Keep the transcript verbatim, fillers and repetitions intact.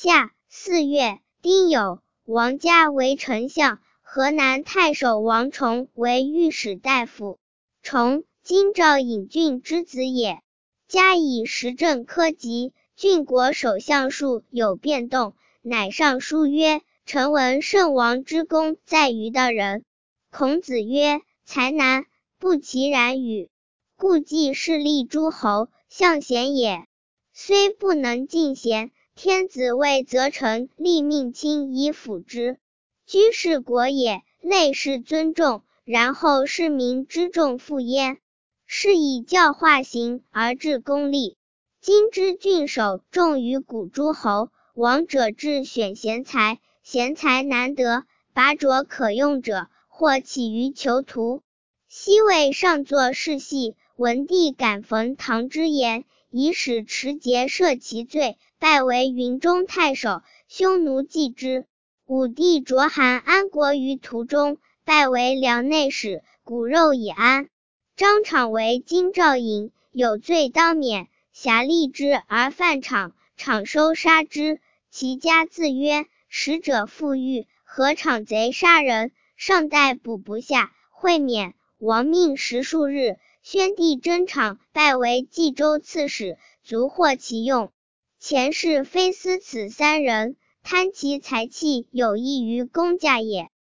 夏四月，丁酉，王嘉为丞相，河南太守王崇为御史大夫。崇，京兆尹郡之子也。嘉以时政科及，郡国首相数有变动，乃上书曰：臣闻圣王之功在于的人。孔子曰：才难，不其然与？故既是立诸侯，相贤也。虽不能尽贤，天子位则臣立命卿以辅之。居士国也，内侍尊重，然后市民之重负焉。是以教化行而治公立。今之郡守重于古诸侯，王者智选贤才，贤才难得，拔擢可用者，或起于囚徒。昔魏上作世系，文帝感冯唐之言，以使持节赦其罪，拜为云中太守，匈奴忌之。武帝擢韩安国于途中，拜为梁内史，骨肉以安。张敞为京兆尹，有罪当免，侠立之而犯敞，敞收杀之。其家自曰：使者负狱，何敞贼杀人？上逮捕不下，会免。王命十数日，宣帝征敞，拜为冀州刺史，足获其用。前世非思此三人，贪其财气有益于公家也。